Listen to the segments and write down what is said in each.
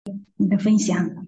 你的分享。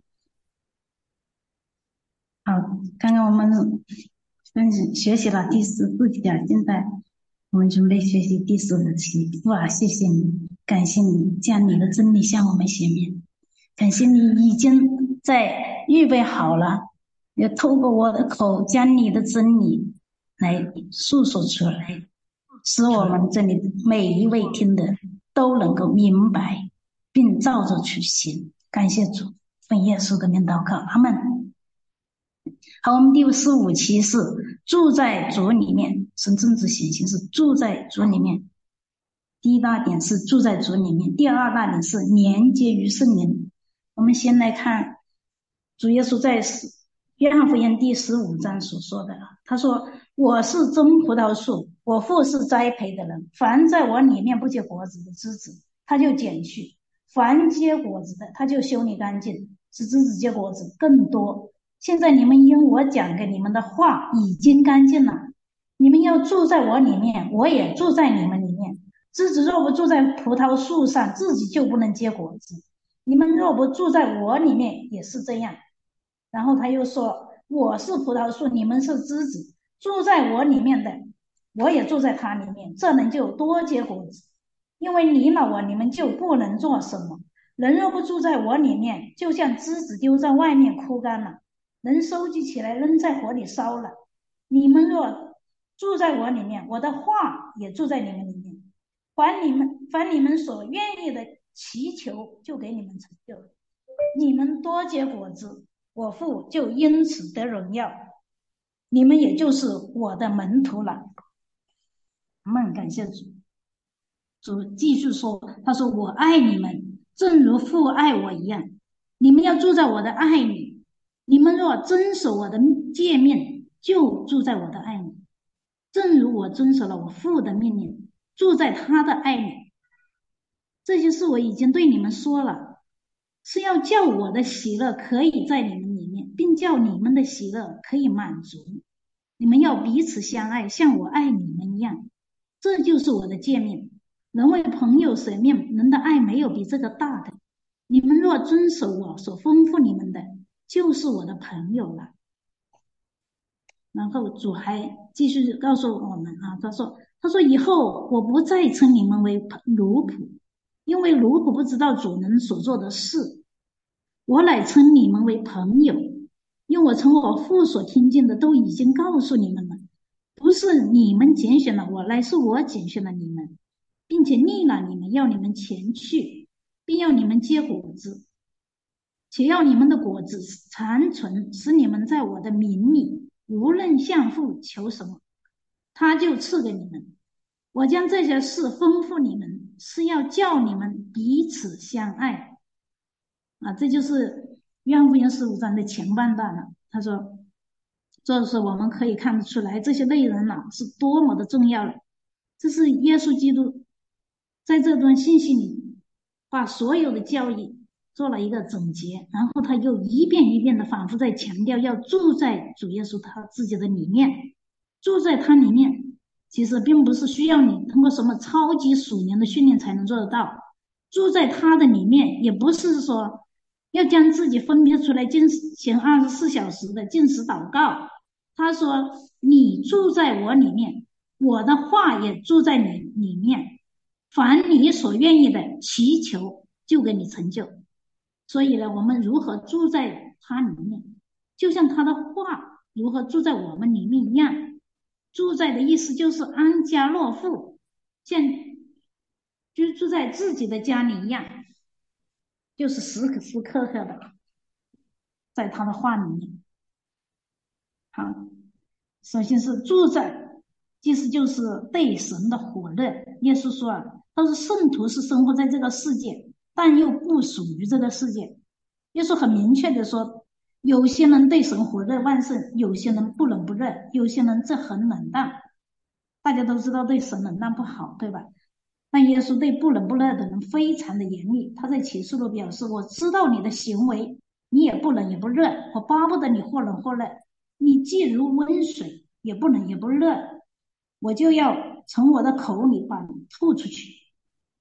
好，刚刚我们学习了第14点，现在我们准备学习第15期。哇，谢谢你，感谢你将你的真理向我们显明，感谢你已经在预备好了，要透过我的口将你的真理来诉说出来，使我们这里每一位听的都能够明白，并照着去行。感谢主，奉耶稣的名祷告，阿门。好，我们第15期是住在主里面，神政治显形是住在主里面。第一大点是住在主里面，第二大点是连接于圣灵。我们先来看主耶稣在约翰福音第15章所说的，他说：我是真葡萄树，我父是栽培的人，凡在我里面不结果子的枝子，他就剪去；凡结果子的，他就修理干净，使枝子结果子更多。现在你们因我讲给你们的话已经干净了，你们要住在我里面，我也住在你们里面。枝子若不住在葡萄树上，自己就不能结果子。你们若不住在我里面，也是这样。然后他又说：我是葡萄树，你们是枝子，住在我里面的，我也住在他里面，这人就多结果子。因为离了我，你们就不能做什么。人若不住在我里面，就像枝子丢在外面枯干了，人收集起来扔在火里烧了。你们若住在我里面，我的话也住在你们里面。凡你们所愿意的祈求，就给你们成就。你们多结果子，我父就因此得荣耀，你们也就是我的门徒了。感谢主。主继续说，他说：我爱你们，正如父爱我一样。你们要住在我的爱里。你们若遵守我的诫命，就住在我的爱里，正如我遵守了我父的命令，住在他的爱里。这些事我已经对你们说了，是要叫我的喜乐可以在你们里面，并叫你们的喜乐可以满足。你们要彼此相爱，像我爱你们一样。这就是我的诫命。人为朋友舍命，人的爱没有比这个大的。你们若遵守我所吩咐你们的，就是我的朋友了。然后主还继续告诉我们啊，他说以后我不再称你们为奴仆，因为奴仆不知道主人所做的事，我乃称你们为朋友，因为我从我父所听见的都已经告诉你们了。不是你们拣选了我，乃是我拣选了你们，并且立了你们，要你们前去，并要你们结果子，且要你们的果子长存，使你们在我的名里无论向父求什么，他就赐给你们。我将这些事吩咐你们，是要叫你们彼此相爱。这就是约翰福音15章的前半段了。他说，这是我们可以看得出来，这些内容是多么的重要了。这是耶稣基督在这段信息里把所有的教义做了一个总结，然后他又一遍一遍的反复在强调，要住在主耶稣他自己的里面，住在他里面。其实并不是需要你通过什么超级属灵的训练才能做得到，住在他的里面，也不是说要将自己分别出来进行24小时的禁食祷告。他说：你住在我里面，我的话也住在你里面，凡你所愿意的祈求，就给你成就。所以呢，我们如何住在他里面，就像他的话如何住在我们里面一样。住在的意思就是安家乐富，像居住在自己的家里一样，就是时时刻刻的在他的话里面。好，首先是住在，意思就是对神的火热。耶稣说他说圣徒是生活在这个世界，但又不属于这个世界。耶稣很明确的说，有些人对神火热万盛，有些人不冷不热，有些人这很冷淡。大家都知道对神冷淡不好，对吧？但耶稣对不冷不热的人非常的严厉。他在启示录表示，我知道你的行为，你也不冷也不热，我巴不得你或冷或热，你既如温水，也不冷也不热，我就要从我的口里把你吐出去。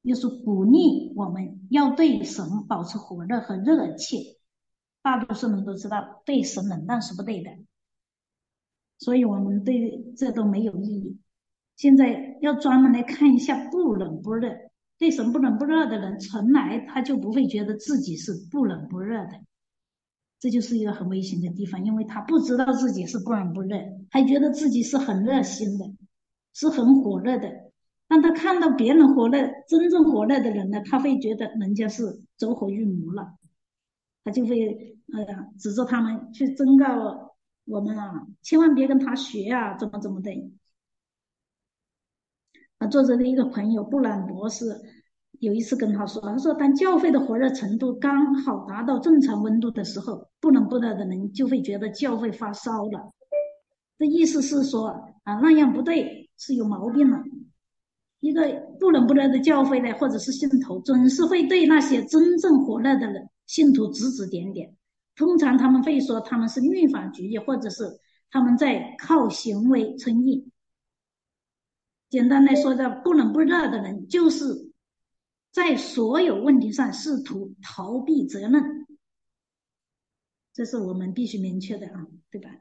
就是鼓励我们要对神保持火热和热切。大多数人都知道，对神冷淡是不对的，所以我们对这都没有意义。现在要专门来看一下不冷不热，对神不冷不热的人，从来他就不会觉得自己是不冷不热的。这就是一个很危险的地方，因为他不知道自己是不冷不热，还觉得自己是很热心的，是很火热的。当他看到别人火热，真正火热的人呢，他会觉得人家是走火入魔了，他就会指着他们去忠告我们啊，千万别跟他学啊，怎么怎么的。作者的一个朋友布兰博士有一次跟他说，他说当教会的火热程度刚好达到正常温度的时候，不冷不热的人就会觉得教会发烧了。这意思是说那样不对，是有毛病了。一个不冷不热的教会呢，或者是信徒，总是会对那些真正火热的人信徒指指点点。通常他们会说他们是律法主义，或者是他们在靠行为称义。简单来说的，不冷不热的人，就是在所有问题上试图逃避责任，这是我们必须明确的啊，对吧？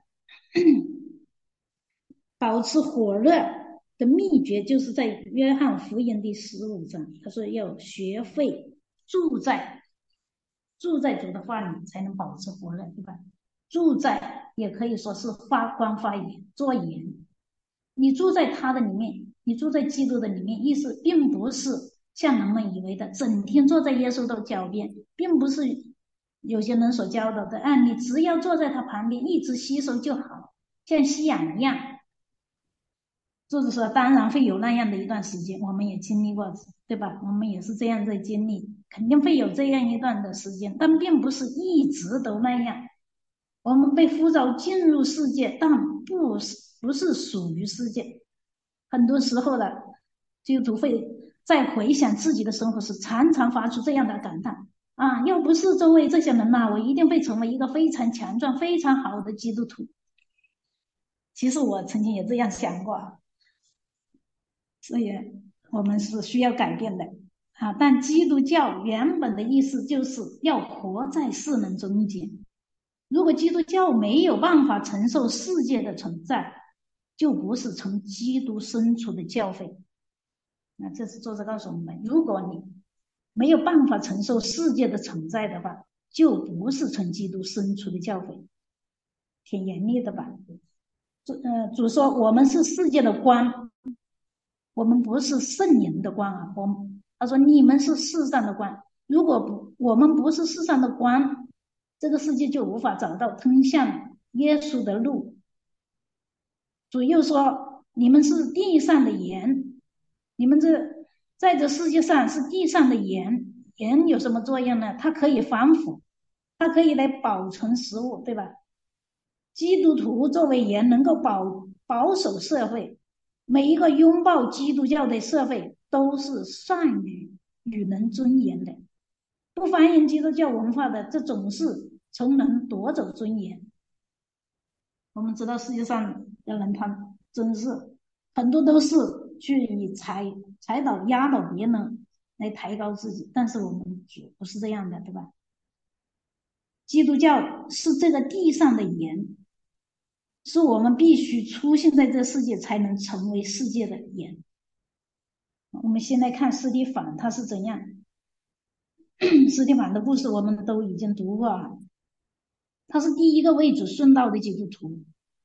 保持火热的秘诀就是在约翰福音第15章，他说要学会住在主的话里，才能保持火热，对吧？住在也可以说是发光发言做盐，你住在他的里面，你住在基督的里面，意思并不是像人们以为的整天坐在耶稣的脚边，并不是有些人所教导的你只要坐在他旁边一直吸收就好，像吸氧一样。就是说当然会有那样的一段时间，我们也经历过，对吧？我们也是这样在经历，肯定会有这样一段的时间，但并不是一直都那样。我们被呼召进入世界，但不是属于世界。很多时候呢，基督徒会在回想自己的生活时，常常发出这样的感叹要不是周围这些人我一定会成为一个非常强壮、非常好的基督徒。其实我曾经也这样想过，所以我们是需要改变的但基督教原本的意思就是要活在世人中间。如果基督教没有办法承受世界的存在，就不是从基督生出的教会。那这是作者告诉我们，如果你没有办法承受世界的存在的话，就不是从基督生出的教会。挺严厉的吧？主说我们是世界的光，我们不是圣灵的光他说你们是世上的光，如果我们不是世上的光，这个世界就无法找到通向耶稣的路。主又说你们是地上的盐，你们在这世界上是地上的盐，盐有什么作用呢？它可以防腐，它可以来保存食物，对吧？基督徒作为盐能够保守社会，每一个拥抱基督教的社会都是善于与人尊严的，不反映基督教文化的，这总是从人夺走尊严。我们知道世界上的人他真是很多都是去以踩倒压倒别人来抬高自己，但是我们不是这样的，对吧？基督教是这个地上的盐，是我们必须出现在这世界才能成为世界的盐。我们先来看司提反他是怎样司提反的故事我们都已经读过了，他是第一个为主殉道的基督徒。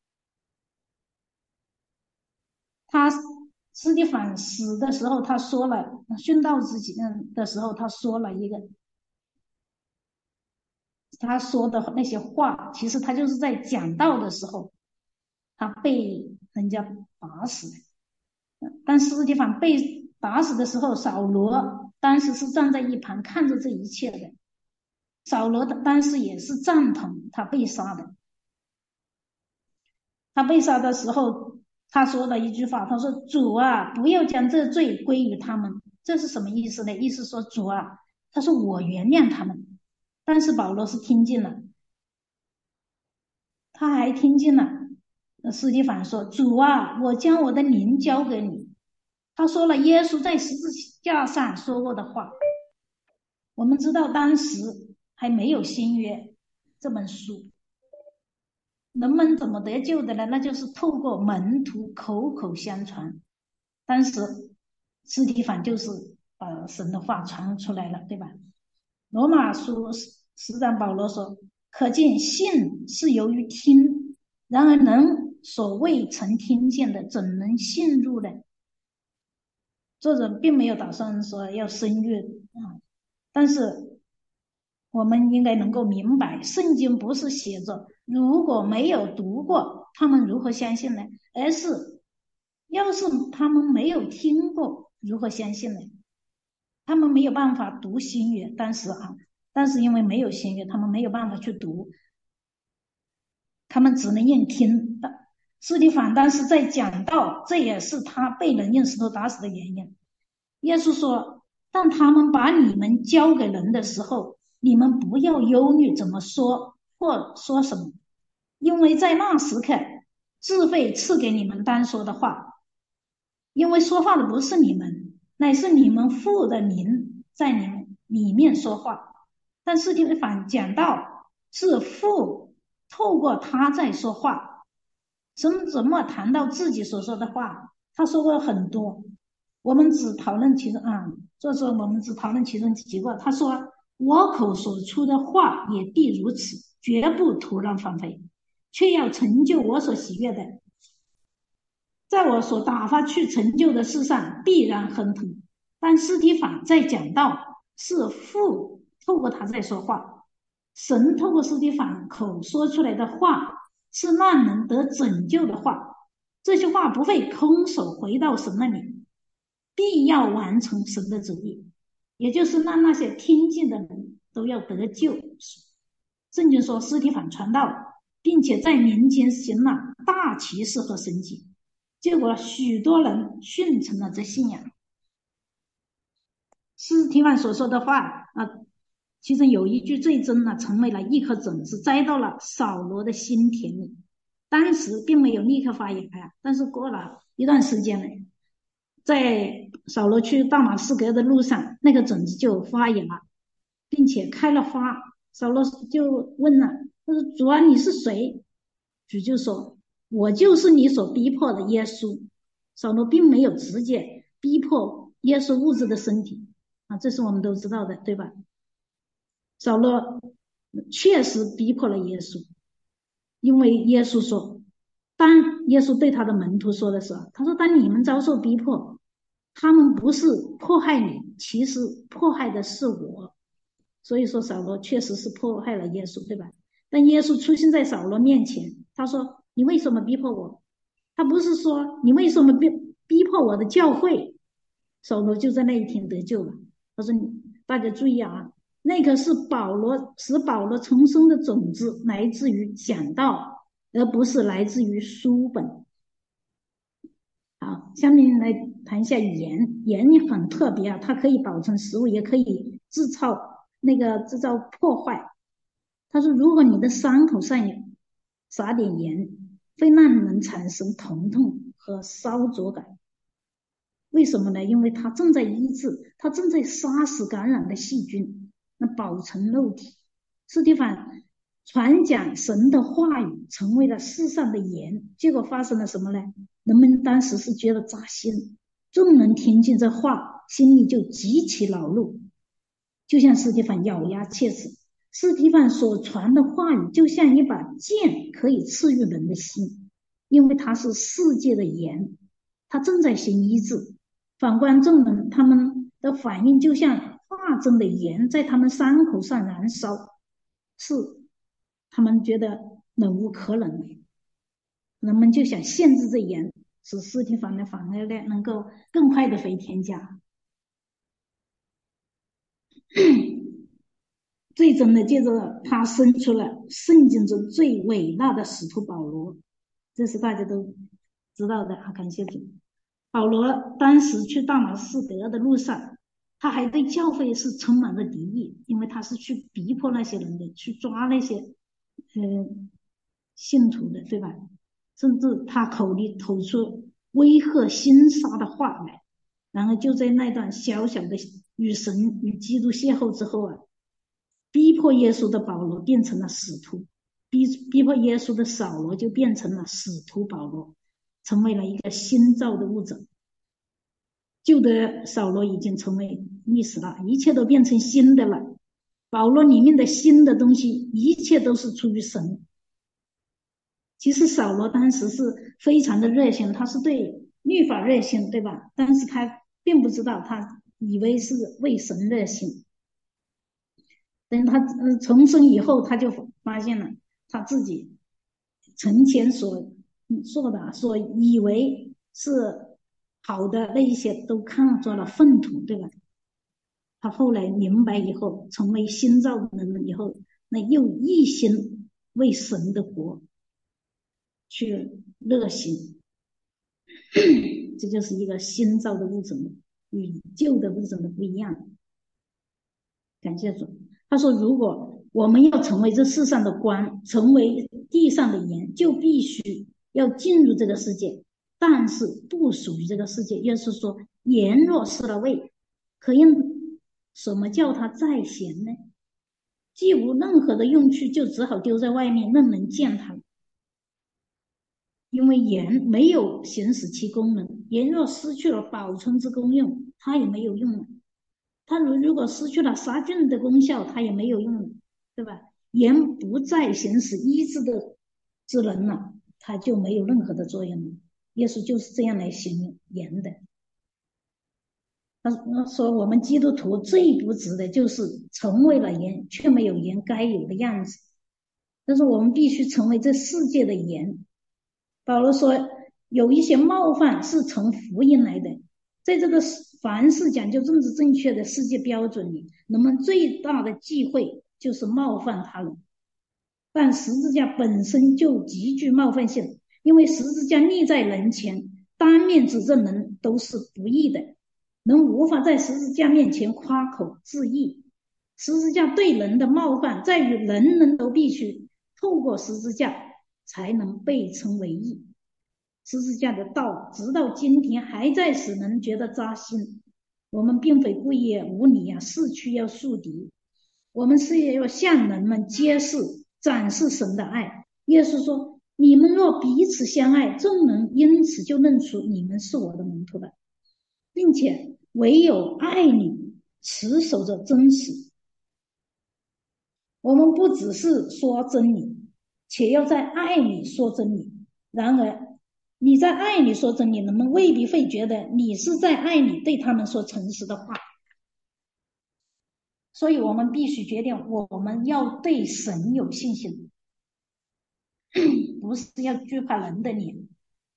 他司提反死的时候，他说了殉道之前的时候，他说了一个他说的那些话，其实他就是在讲道的时候，他被人家打死的。当司提反被打死的时候，扫罗当时是站在一旁看着这一切的。扫罗当时也是赞同他被杀的。他被杀的时候，他说了一句话，他说：“主啊，不要将这罪归于他们。”这是什么意思呢？意思说主啊，他说我原谅他们。但是保罗是听进了，他还听进了司提反说：“主啊，我将我的灵交给你。”他说了，耶稣在十字加上说过的话。我们知道当时还没有新约这本书，人们怎么得救的呢？那就是透过门徒口口相传。当时司提反就是把神的话传出来了，对吧？罗马书使长保罗说，可见信是由于听，然而人所未曾听见的，怎能信入呢？作者并没有打算说要深阅但是我们应该能够明白，圣经不是写着如果没有读过，他们如何相信呢？而是要是他们没有听过，如何相信呢？他们没有办法读新约，但是因为没有新约，他们没有办法去读，他们只能硬听的。司提反当时在讲道，这也是他被人用石头打死的原因。耶稣说，当他们把你们交给人的时候，你们不要忧虑怎么说或说什么，因为在那时刻自会赐给你们当说的话，因为说话的不是你们，乃是你们父的灵在你们里面说话。但司提反讲道是父透过他在说话，神怎么谈到自己所说的话？他说过很多，我们只讨论其中我们只讨论其中几个。他说，我口所出的话也必如此，绝不突然放飞，却要成就我所喜悦的，在我所打发去成就的事上必然亨通。但司提反在讲道是父透过他在说话，神透过司提反口说出来的话是让人得拯救的话，这些话不会空手回到神那里，必要完成神的旨意，也就是让那些听见的人都要得救。圣经说司提反传道，并且在民间行了大奇事和神迹，结果许多人顺从了这信仰。司提反所说的话其中有一句最真的成为了一颗种子，栽到了扫罗的心田里。当时并没有立刻发芽但是过了一段时间呢，在扫罗去大马士革的路上，那个种子就发芽，并且开了花。扫罗就问了，他说：“主啊，你是谁？”主就说：“我就是你所逼迫的耶稣。”扫罗并没有直接逼迫耶稣物质的身体这是我们都知道的，对吧？扫罗确实逼迫了耶稣，因为耶稣说，当耶稣对他的门徒说的时候，他说，当你们遭受逼迫，他们不是迫害你，其实迫害的是我。所以说扫罗确实是迫害了耶稣，对吧？但耶稣出现在扫罗面前，他说，你为什么逼迫我？他不是说你为什么逼迫我的教会。扫罗就在那一天得救了。他说，大家注意那个是使保罗重生的种子来自于讲道，而不是来自于书本。好，下面来谈一下盐。盐很特别它可以保存食物，也可以制造破坏。他说，如果你的伤口上撒点盐，会让人产生疼痛和烧灼感。为什么呢？因为它正在医治，它正在杀死感染的细菌，那保存肉体。司提反传讲神的话语成为了世上的盐，结果发生了什么呢？人们当时是觉得扎心，众人听见这话，心里就极其恼怒，就像司提反咬牙切齿。司提反所传的话语就像一把剑，可以刺入人的心，因为它是世界的盐，它正在行医治。反观众人，他们的反应就像化中的盐在他们伤口上燃烧，是他们觉得忍无可忍，人们就想限制这盐，使司提反的反而能够更快的回天家。最终的，接着他生出了圣经中最伟大的使徒保罗，这是大家都知道的感谢主。保罗当时去大马士革的路上，他还对教会是充满了敌意，因为他是去逼迫那些人的，去抓那些信徒的，对吧？甚至他口里吐出威吓心杀的话来， 然而就在那段小小的与神与基督邂逅之后啊，逼迫耶稣的保罗变成了使徒，逼迫耶稣的扫罗就变成了使徒保罗，成为了一个新造的物种。旧的扫罗已经成为历史了，一切都变成新的了。保罗里面的新的东西，一切都是出于神。其实扫罗当时是非常的热心，他是对律法热心，对吧？但是他并不知道，他以为是为神热心。等他重生以后，他就发现了他自己从前所做的、所以为是好的那一些，都看作了粪土，对吧？他后来明白以后，成为新造的人以后，那又一心为神的国去热心，这就是一个新造的物种，与旧的物种的不一样。感谢主。他说，如果我们要成为这世上的光，成为地上的盐，就必须要进入这个世界，但是不属于这个世界。也就是说，盐若失了味，可用什么叫它再咸呢？既无任何的用处，就只好丢在外面，任人践踏。因为盐没有行使其功能，盐若失去了保存之功用，它也没有用了。它如果失去了杀菌的功效，它也没有用了，对吧？盐不再行使医治的之能了，它就没有任何的作用了。耶稣就是这样来形容盐的。他说我们基督徒最不值的就是成为了盐，却没有盐该有的样子。但是我们必须成为这世界的盐。保罗说，有一些冒犯是从福音来的。在这个凡是讲究政治正确的世界标准里，人们最大的忌讳就是冒犯他人。但十字架本身就极具冒犯性，因为十字架立在人前，当面指证人都是不义的，人无法在十字架面前夸口自义。十字架对人的冒犯在于人人都必须透过十字架才能被称为义。十字架的道直到今天还在使人觉得扎心。我们并非故意无理啊，势区要树敌，我们是要向人们揭示展示神的爱。耶稣说，你们若彼此相爱，众人因此就认出你们是我的门徒了，并且唯有爱你持守着真实。我们不只是说真理，且要在爱里说真理。然而你在爱里说真理，人们未必会觉得你是在爱里对他们说诚实的话。所以我们必须决定，我们要对神有信心，不是要惧怕人的脸。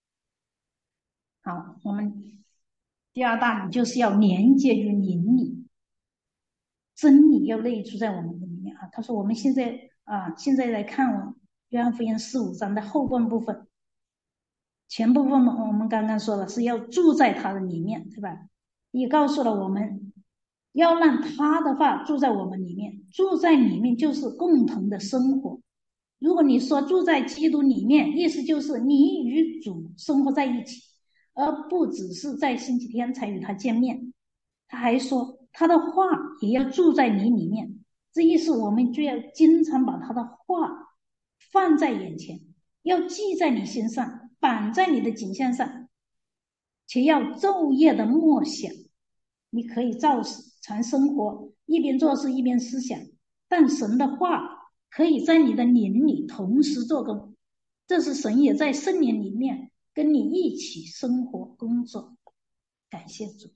好，我们第二大理就是要连接于灵里，真理要内住在我们的里面啊。他说我们现在来看约翰福音4、5章的后半部分，前部分我们刚刚说了是要住在他的里面，对吧？也告诉了我们要让他的话住在我们里面，住在里面就是共同的生活。如果你说住在基督里面，意思就是你与主生活在一起，而不只是在星期天才与他见面。他还说他的话也要住在你里面，这意思我们就要经常把他的话放在眼前，要记在你心上，绑在你的颈项上，且要昼夜的默想。你可以照常生活，一边做事一边思想，但神的话可以在你的灵里同时做工，这是神也在圣灵里面跟你一起生活工作。感谢主。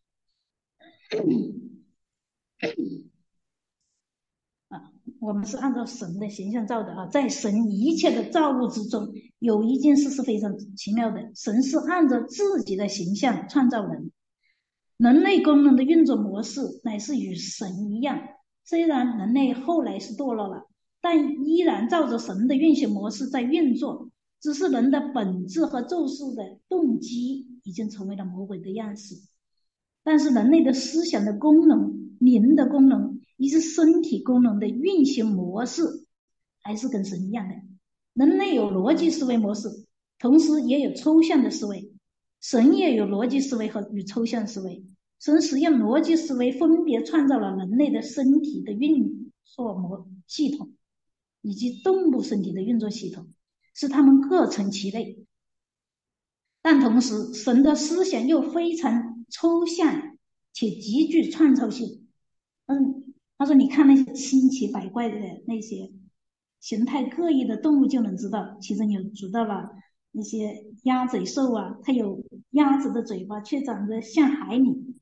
我们是按照神的形象造的啊，在神一切的造物之中，有一件事是非常奇妙的，神是按照自己的形象创造人。人类功能的运作模式乃是与神一样，虽然人类后来是堕落了，但依然照着神的运行模式在运作，只是人的本质和做事的动机已经成为了魔鬼的样式。但是人类的思想的功能、灵的功能以及身体功能的运行模式还是跟神一样的。人类有逻辑思维模式，同时也有抽象的思维，神也有逻辑思维和与抽象思维。 神使用逻辑思维分别创造了人类的身体的运作系统以及动物身体的运作系统，使它们各成其类。但同时神的思想又非常抽象且极具创造性。他说你看那些千奇百怪的那些形态各异的动物就能知道，其中有知道了那些鸭嘴兽啊，它有鸭子的嘴巴却长得像海狸。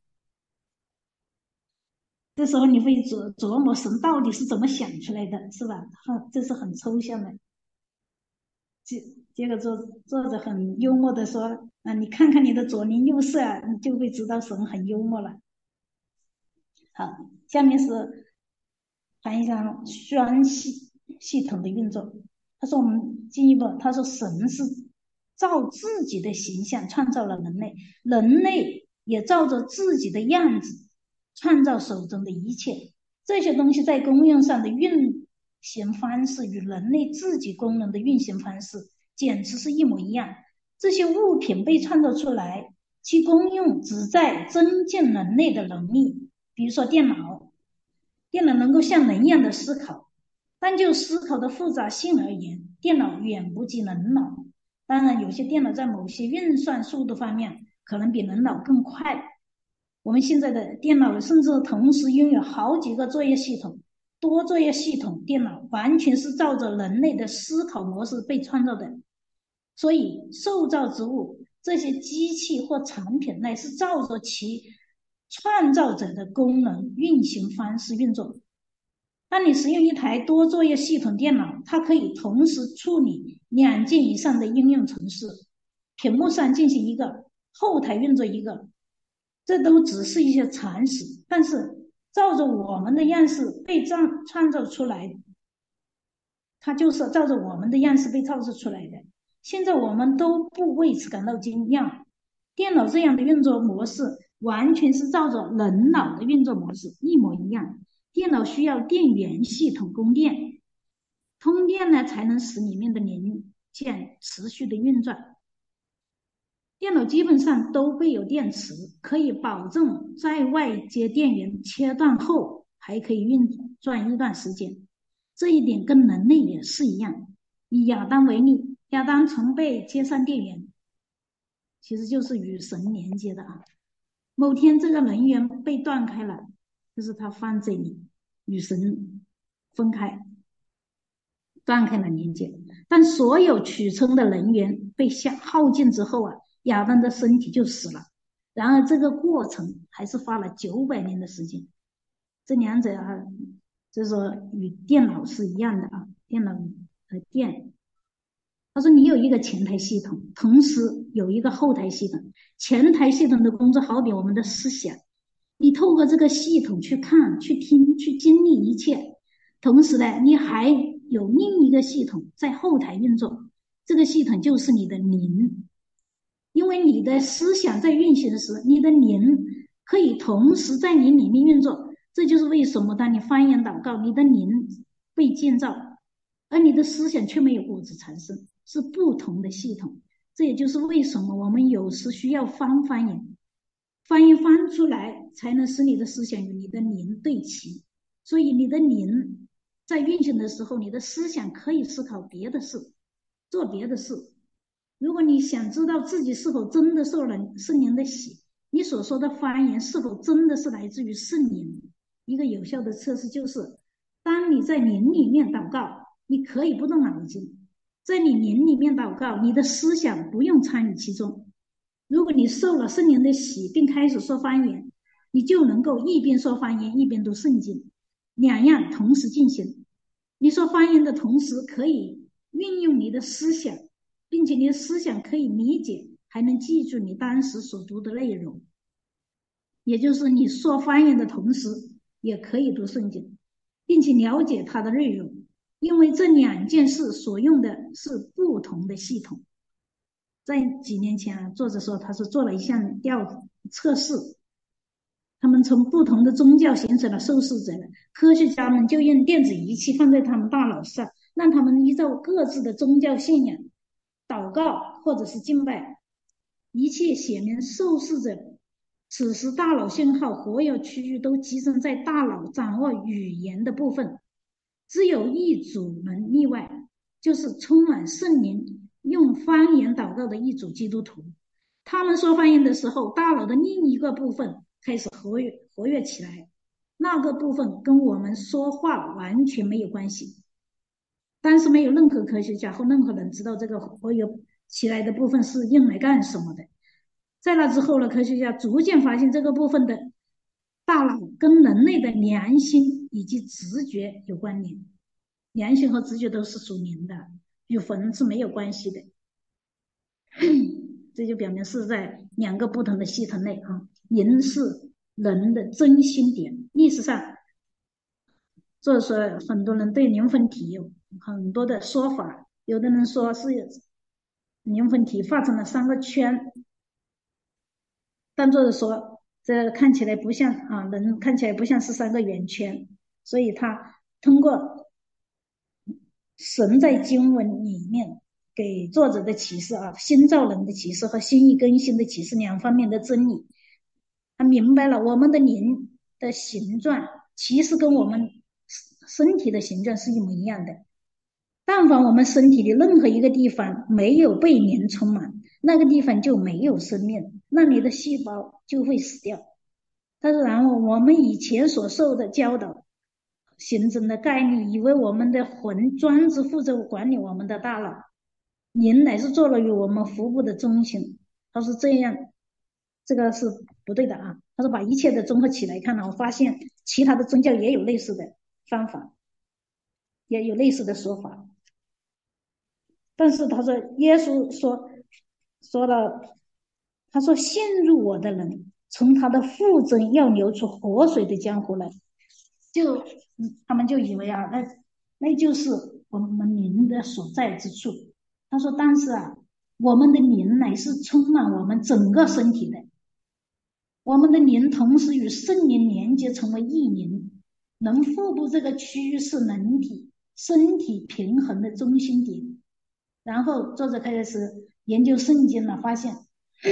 这时候你会琢磨神到底是怎么想出来的，是吧？这是很抽象的。结果作者很幽默的说，你看看你的左邻右舍啊，你就会知道神很幽默了。好，下面是谈一下宣系统的运作。他说我们进一步，他说神是照自己的形象创造了人类，人类也照着自己的样子创造手中的一切，这些东西在功用上的运行方式与人类自己功能的运行方式简直是一模一样。这些物品被创造出来，其功用只在增进人类的能力。比如说电脑能够像人一样的思考，但就思考的复杂性而言，电脑远不及人脑。当然有些电脑在某些运算速度方面可能比人脑更快。我们现在的电脑甚至同时拥有好几个作业系统，多作业系统电脑完全是照着人类的思考模式被创造的。所以受造之物，这些机器或产品乃是照着其创造者的功能运行方式运作。当你使用一台多作业系统电脑，它可以同时处理2件以上的应用程式，屏幕上进行一个，后台运作一个，这都只是一些常识，但是照着我们的样式被创造出来，它就是照着我们的样式被创造出来的。现在我们都不为此感到惊讶，电脑这样的运作模式完全是照着人脑的运作模式一模一样。电脑需要电源系统供电，通电呢才能使里面的零件持续的运转。电脑基本上都备有电池，可以保证在外接电源切断后还可以运转一段时间。这一点跟人类也是一样。以亚当为例，亚当曾被接上电源，其实就是与神连接的啊。某天这个能源被断开了，就是他犯罪里与神分开，断开了连接。但所有取充的能源被耗尽之后啊，亚当的身体就死了。然而这个过程还是花了900年的时间。这两者啊，就是说与电脑是一样的啊，电脑和电。他说你有一个前台系统，同时有一个后台系统。前台系统的工作好比我们的思想，你透过这个系统去看、去听、去经历一切。同时呢，你还有另一个系统在后台运作，这个系统就是你的灵。因为你的思想在运行时，你的灵可以同时在你里面运作。这就是为什么当你方言祷告，你的灵被建造，而你的思想却没有果子产生，是不同的系统。这也就是为什么我们有时需要方言，方言翻出来才能使你的思想与你的灵对齐。所以你的灵在运行的时候，你的思想可以思考别的事，做别的事。如果你想知道自己是否真的受了圣灵的洗，你所说的方言是否真的是来自于圣灵，一个有效的测试就是，当你在灵里面祷告，你可以不动脑筋，在你灵里面祷告，你的思想不用参与其中。如果你受了圣灵的洗并开始说方言，你就能够一边说方言一边读圣经，两样同时进行。你说方言的同时可以运用你的思想，并且你的思想可以理解，还能记住你当时所读的内容。也就是你说方言的同时也可以读圣经，并且了解它的内容，因为这2件事所用的是不同的系统。在几年前啊，作者说他是做了一项测试，他们从不同的宗教形成了受试者，科学家们就用电子仪器放在他们大脑上，让他们依照各自的宗教信仰祷告或者是敬拜。仪器显明受试者此时大脑信号活跃区域都集中在大脑掌握语言的部分，只有一组人例外，就是充满圣灵用方言祷告的一组基督徒。他们说方言的时候，大脑的另一个部分开始活跃起来，那个部分跟我们说话完全没有关系。但是没有任何科学家或任何人知道这个活跃起来的部分是用来干什么的。在那之后呢，科学家逐渐发现这个部分的大脑跟人类的良心以及直觉有关联，良心和直觉都是属灵的，与魂是没有关系的。这就表明是在两个不同的系统内啊。灵是人的真心点，历史上就是说很多人对灵魂体有很多的说法，有的人说是灵魂体画成了3个圈，但作者说这看起来不像啊，人看起来不像是3个圆圈，所以他通过神在经文里面给作者的启示啊，新造人的启示和心意更新的启示2方面的真理，他明白了我们的灵的形状其实跟我们身体的形状是一模一样的。但凡我们身体的任何一个地方没有被灵充满，那个地方就没有生命，那里的细胞就会死掉。但是然后我们以前所受的教导形成的概念，以为我们的魂专职负责管理我们的大脑，灵乃是坐落于我们腹部的中心。他说这样，这个是不对的啊。他说把一切的综合起来看呢，我发现其他的宗教也有类似的方法，也有类似的说法。但是他说耶稣说了，他说陷入我的人从他的腹中要流出活水的江湖来，就他们就以为啊，那就是我们灵的所在之处。他说但是啊，我们的灵乃是充满我们整个身体的，我们的灵同时与圣灵连接成为一灵，人腹部这个区域是人体身体平衡的中心点。然后作者开始研究圣经了，发现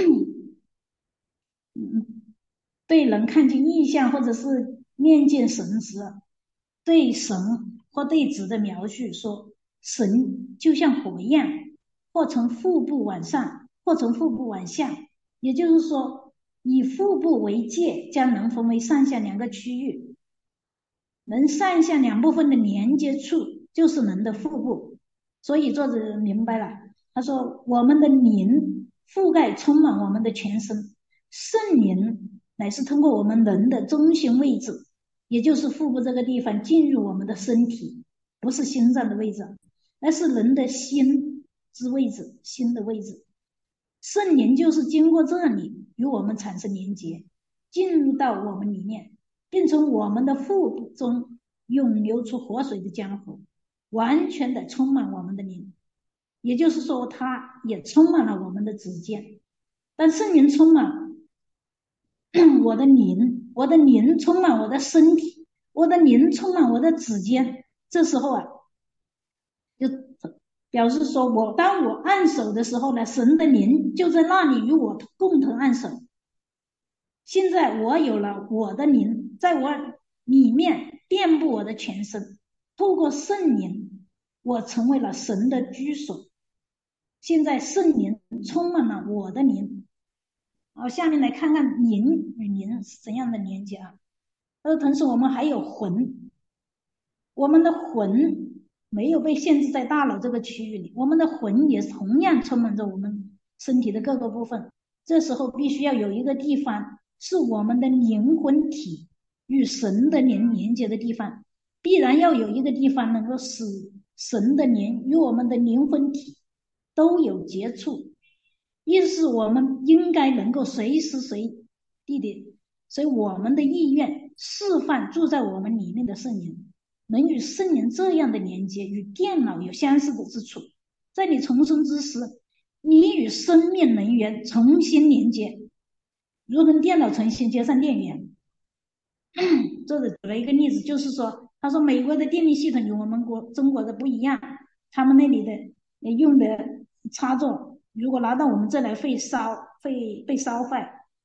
对人看见异象或者是面见神时，对神或对子的描述说神就像火一样，或从腹部往上，或从腹部往下，也就是说以腹部为界，将人分为上下2个区域，人上下2部分的连接处就是人的腹部。所以作者明白了，他说我们的灵覆盖充满我们的全身，圣灵乃是通过我们人的中心位置，也就是腹部这个地方进入我们的身体，不是心脏的位置，而是人的心之位置，心的位置。圣灵就是经过这里与我们产生连接，进入到我们里面，并从我们的腹部中涌流出活水的江湖，完全的充满我们的灵。也就是说它也充满了我们的指尖。但圣灵充满我的灵，我的灵充满我的身体，我的灵充满我的指尖，这时候啊就表示说当我按手的时候呢，神的灵就在那里与我共同按手。现在我有了我的灵在我里面遍布我的全身，透过圣灵我成为了神的居所。现在圣灵充满了我的灵。好，下面来看看灵与灵是怎样的连接啊？同时我们还有魂，我们的魂没有被限制在大脑这个区域里，我们的魂也同样充满着我们身体的各个部分。这时候必须要有一个地方是我们的灵魂体与神的灵连接的地方，必然要有一个地方能够使神的灵与我们的灵魂体都有接触，意思是我们应该能够随时随地的随我们的意愿释放住在我们里面的圣灵，能与圣灵这样的连接与电脑有相似的之处。在你重生之时，你与生命能源重新连接，如同电脑重新接上电源。作者举了一个例子，就是说他说美国的电力系统与我们中国的不一样，他们那里的用的插座如果拿到我们这来会被烧坏，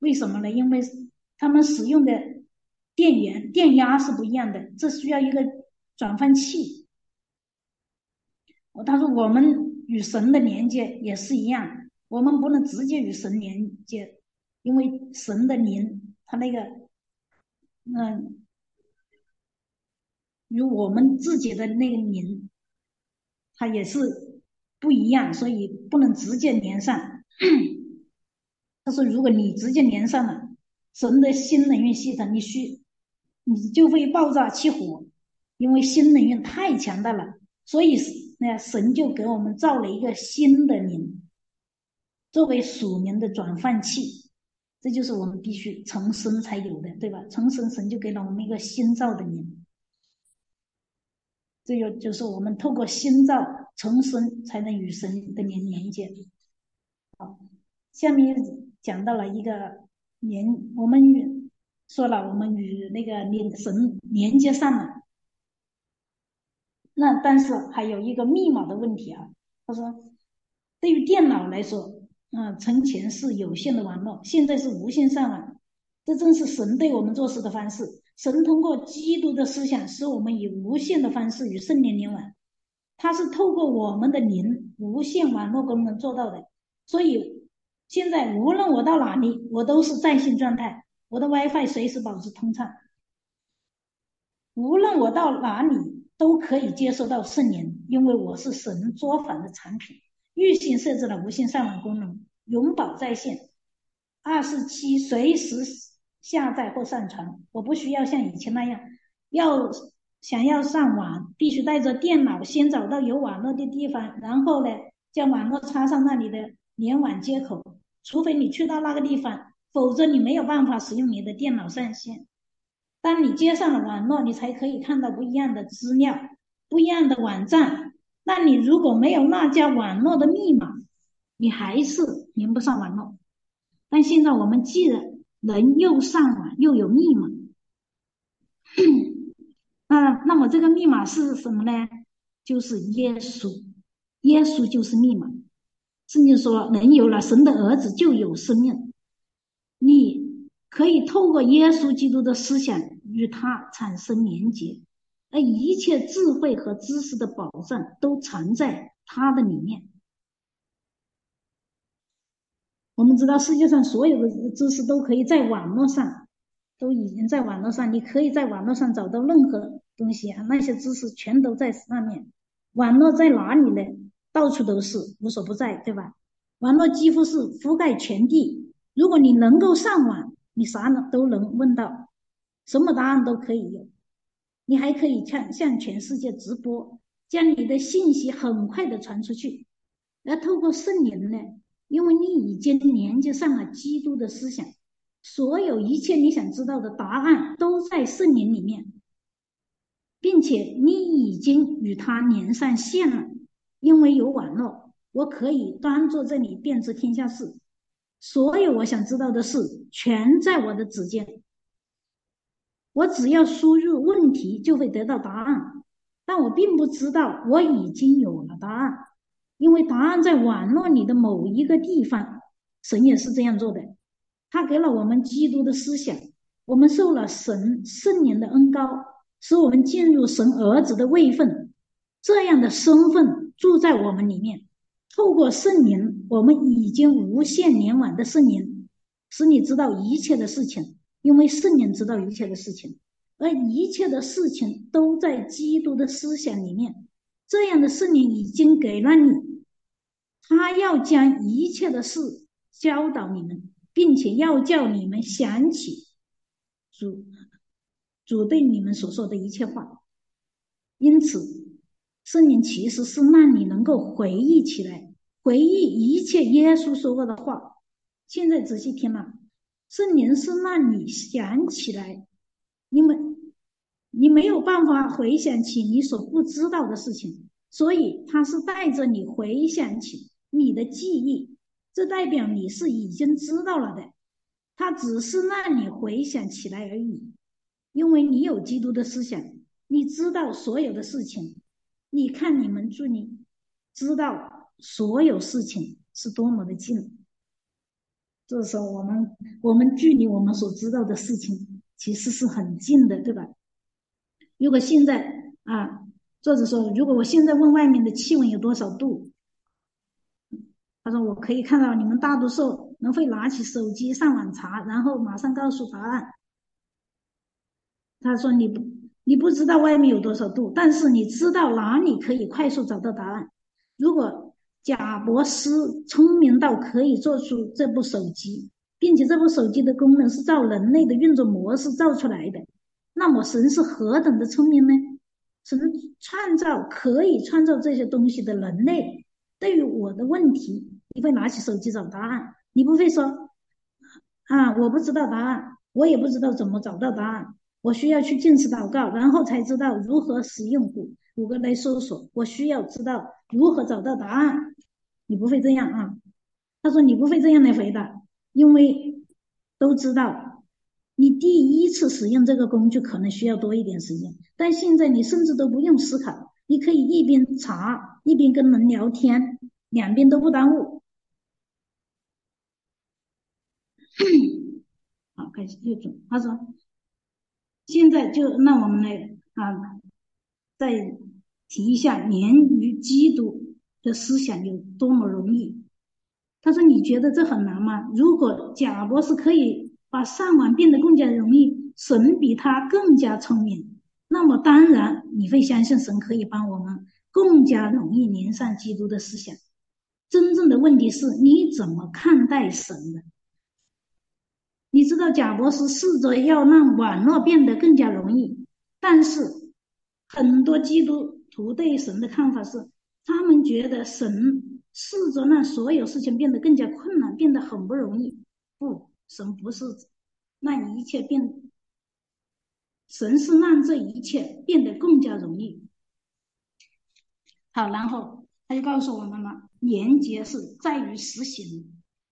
为什么呢？因为他们使用的电压是不一样的，这需要一个转换器。他说我们与神的连接也是一样，我们不能直接与神连接，因为神的灵他那个与我们自己的那个灵它也是不一样，所以不能直接连上。但是如果你直接连上了神的新能源系统，你就会爆炸起火，因为新能源太强大了，所以神就给我们造了一个新的灵，作为属灵的转换器。这就是我们必须重生才有的，对吧？重生，神就给了我们一个新造的灵，这就是我们透过新造重生才能与神的灵连接。好，下面讲到了一个我们说了我们与那个神连接上了，那但是还有一个密码的问题啊。他说对于电脑来说，从前是有线的网络，现在是无线上网，这正是神对我们做事的方式。神通过基督的思想使我们以无线的方式与圣灵联网，他是透过我们的灵无线网络功能做到的。所以现在无论我到哪里，我都是在线状态，我的 WiFi 随时保持通畅，无论我到哪里都可以接收到圣灵，因为我是神作坊的产品。预先设置了无线上网功能，永保在线，247随时下载或上传。我不需要像以前那样，想要上网必须带着电脑先找到有网络的地方，然后呢将网络插上那里的联网接口，除非你去到那个地方，否则你没有办法使用你的电脑上线。当你接上了网络，你才可以看到不一样的资料，不一样的网站。那你如果没有那家网络的密码，你还是连不上网络。但现在我们既然能又上网又有密码，那么这个密码是什么呢？就是耶稣，耶稣就是密码。圣经说，人有了神的儿子就有生命，你可以透过耶稣基督的思想与他产生连结，而一切智慧和知识的宝藏都藏在他的里面。我们知道世界上所有的知识都可以在网络上，都已经在网络上，你可以在网络上找到任何东西啊，那些知识全都在上面。网络在哪里呢？到处都是，无所不在，对吧？网络几乎是覆盖全地，如果你能够上网，你啥都能问到，什么答案都可以有。你还可以向全世界直播，将你的信息很快的传出去。而透过圣灵呢，因为你已经连接上了基督的思想，所有一切你想知道的答案都在圣灵里面，并且你已经与他连上线了。因为有网络，我可以端坐这里遍知天下事，所有我想知道的事全在我的指尖，我只要输入问题就会得到答案，但我并不知道我已经有了答案，因为答案在网络里的某一个地方。神也是这样做的，他给了我们基督的思想，我们受了圣灵的恩膏，使我们进入神儿子的位分，这样的身份住在我们里面。透过圣灵，我们已经无限联网的圣灵，使你知道一切的事情，因为圣灵知道一切的事情，而一切的事情都在基督的思想里面。这样的圣灵已经给了你，他要将一切的事教导你们，并且要叫你们想起主对你们所说的一切话。因此圣灵其实是让你能够回忆起来，回忆一切耶稣说过的话。现在仔细听了，圣灵是让你想起来，你没有办法回想起你所不知道的事情，所以他是带着你回想起你的记忆，这代表你是已经知道了的，他只是让你回想起来而已。因为你有基督的思想，你知道所有的事情，你看你们这里知道所有事情是多么的近。 就是说我们距离我们所知道的事情其实是很近的，对吧？如果现在作者说，如果我现在问外面的气温有多少度，他说我可以看到你们大多数人会拿起手机上网查，然后马上告诉答案。他说你不知道外面有多少度，但是你知道哪里可以快速找到答案。如果贾博士聪明到可以做出这部手机，并且这部手机的功能是照人类的运作模式造出来的，那么神是何等的聪明呢？神可以创造这些东西的人类，对于我的问题，你会拿起手机找答案，你不会说我不知道答案，我也不知道怎么找到答案，我需要去进食祷告，然后才知道如何使用谷歌来搜索，我需要知道如何找到答案。你不会这样啊？他说你不会这样来回答，因为都知道你第一次使用这个工具可能需要多一点时间，但现在你甚至都不用思考，你可以一边查一边跟人聊天，两边都不耽误。好，开始就准。他说现在就让我们来再提一下连于基督的思想有多么容易。他说你觉得这很难吗？如果贾博士可以把上网变得更加容易，神比他更加聪明，那么当然你会相信神可以帮我们更加容易连上基督的思想。真正的问题是你怎么看待神的？你知道贾博士试着要让网络变得更加容易，但是很多基督徒对神的看法是，他们觉得神试着让所有事情变得更加困难，变得很不容易。不，神不是让一切变，神是让这一切变得更加容易。好，然后他就告诉我们了，廉洁是在于实行。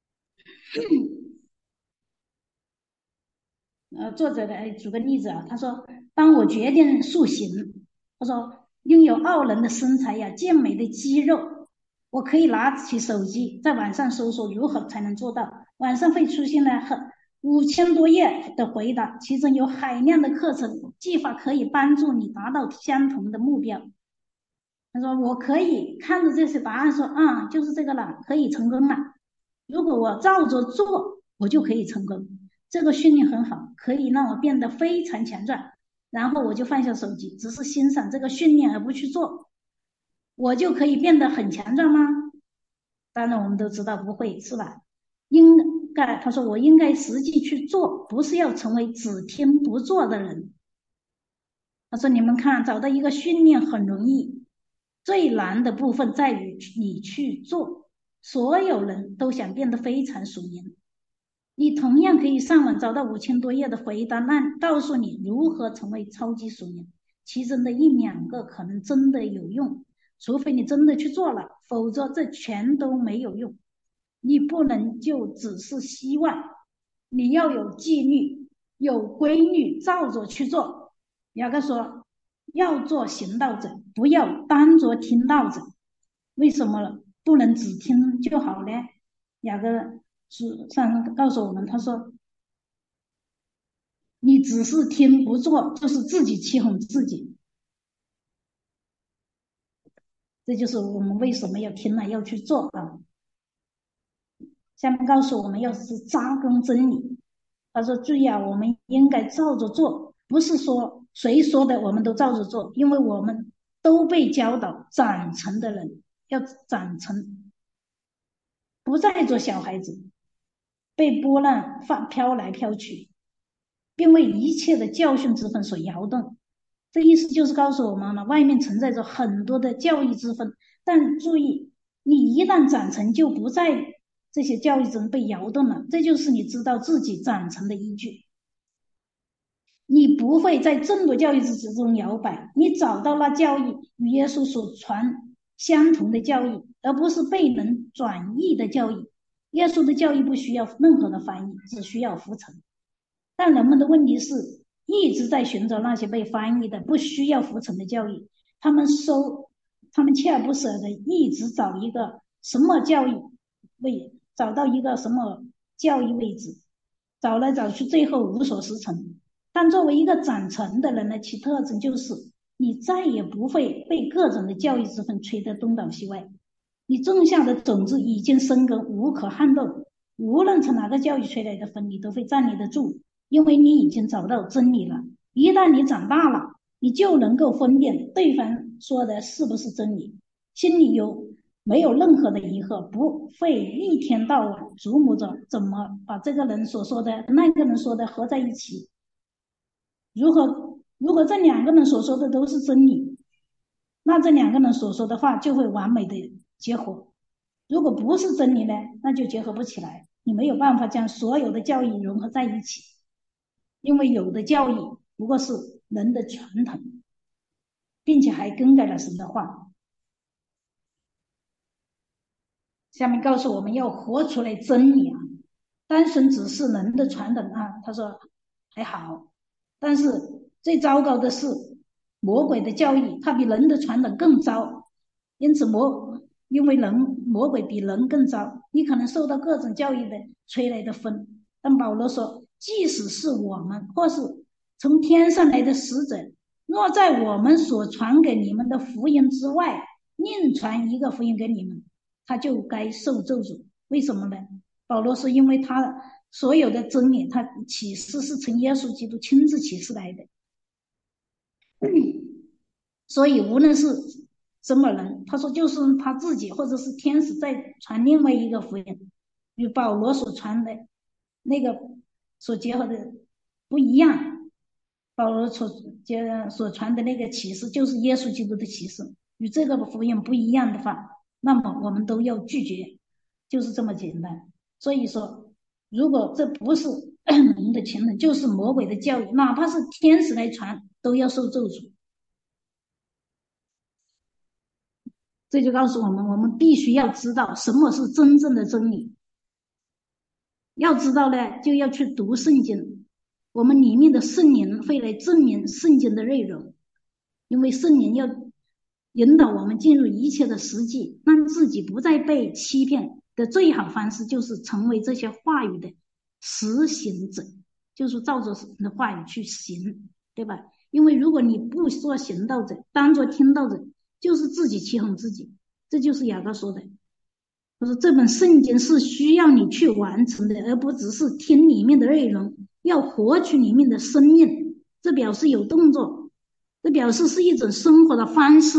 作者举个例子他说，当我决定塑形，他说拥有傲人的身材呀，健美的肌肉，我可以拿起手机在网上搜索如何才能做到，网上会出现了5000多页的回答，其中有海量的课程计划可以帮助你达到相同的目标。他说我可以看着这些答案说就是这个了，可以成功了。如果我照着做，我就可以成功。这个训练很好，可以让我变得非常强壮。然后我就放下手机，只是欣赏这个训练而不去做，我就可以变得很强壮吗？当然我们都知道不会，是吧？他说我应该实际去做，不是要成为只听不做的人。他说你们看，找到一个训练很容易，最难的部分在于你去做。所有人都想变得非常属灵，你同样可以上网找到5000多页的回答，告诉你如何成为超级属灵，其中的1-2个可能真的有用，除非你真的去做了，否则这全都没有用。你不能就只是希望，你要有纪律，有规律，照着去做。雅各说要做行道者，不要当作听道者。为什么不能只听就好呢？雅各上告诉我们，他说你只是听不做，就是自己欺哄自己。这就是我们为什么要听了要去做下面告诉我们要是扎根真理。他说注意我们应该照着做，不是说谁说的我们都照着做，因为我们都被教导长成的人要长成，不再做小孩子，被波浪飘来飘去，并为一切的教训之分所摇动。这意思就是告诉我们了，外面存在着很多的教育之分，但注意，你一旦长成，就不在这些教育中被摇动了，这就是你知道自己长成的依据。你不会在众多教育之中摇摆，你找到了教育与耶稣所传相同的教育，而不是被人转译的教育。耶稣的教育不需要任何的翻译，只需要服从。但人们的问题是一直在寻找那些被翻译的不需要服从的教育，他们锲而不舍的一直找一个什么教育，找到一个什么教义位置，找来找去，最后无所实成。但作为一个长成的人呢，其特征就是你再也不会被各种的教义之风吹得东倒西歪。你种下的种子已经生根，无可撼动。无论从哪个教育吹来的风，你都会站立得住，因为你已经找到真理了。一旦你长大了，你就能够分辨对方说的是不是真理，心里没有任何的疑惑，不会一天到晚琢磨着怎么把这个人所说的那个人说的合在一起。如果这两个人所说的都是真理，那这两个人所说的话就会完美的结合。如果不是真理呢，那就结合不起来，你没有办法将所有的教义融合在一起，因为有的教义不过是人的传统，并且还更改了神的话。下面告诉我们要活出来真理啊，单纯只是人的传统啊，他说还好，但是最糟糕的是魔鬼的教义，它比人的传统更糟，因此因为魔鬼比人更糟，你可能受到各种教义的吹来的风。但保罗说，即使是我们或是从天上来的使者，若在我们所传给你们的福音之外，另传一个福音给你们，他就该受咒诅。为什么呢？保罗是因为他所有的真理，他启示是从耶稣基督亲自启示来的，所以无论是什么人，他说就是他自己或者是天使在传另外一个福音，与保罗所传的那个所结合的不一样。保罗所传的那个启示就是耶稣基督的启示，与这个福音不一样的话，那么我们都要拒绝，就是这么简单。所以说，如果这不是人的情人，就是魔鬼的教育，哪怕是天使来传，都要受咒诅。这就告诉我们，我们必须要知道什么是真正的真理。要知道呢，就要去读圣经，我们里面的圣灵会来证明圣经的内容，因为圣灵要引导我们进入一切的实际，让自己不再被欺骗的最好方式就是成为这些话语的实行者，就是照着神的话语去行，对吧？因为如果你不做行道者，当作听道者，就是自己欺哄自己。这就是雅各说的，他说这本圣经是需要你去完成的，而不只是听里面的内容，要活取里面的生命。这表示有动作，这表示是一种生活的方式。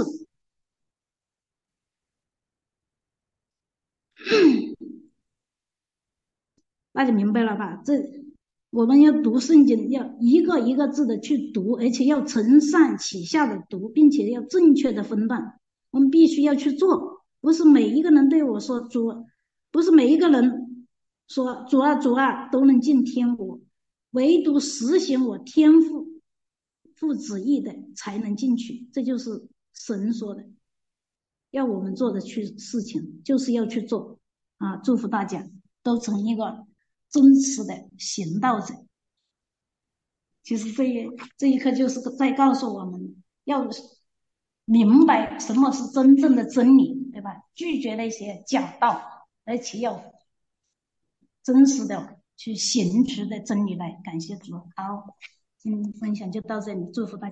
大家明白了吧？我们要读圣经，要一个一个字的去读，而且要承上启下的读，并且要正确的分段。我们必须要去做，不是每一个人对我说主，不是每一个人说主啊主啊都能进天国，唯独实行我天父旨意的才能进去。这就是神说的，要我们做的事情，就是要去做啊！祝福大家都成一个真实的行道者。其实这一刻就是在告诉我们要明白什么是真正的真理，对吧？拒绝那些假道，而且要真实的去行持的真理来。感谢主。好，今天分享就到这里，祝福大家。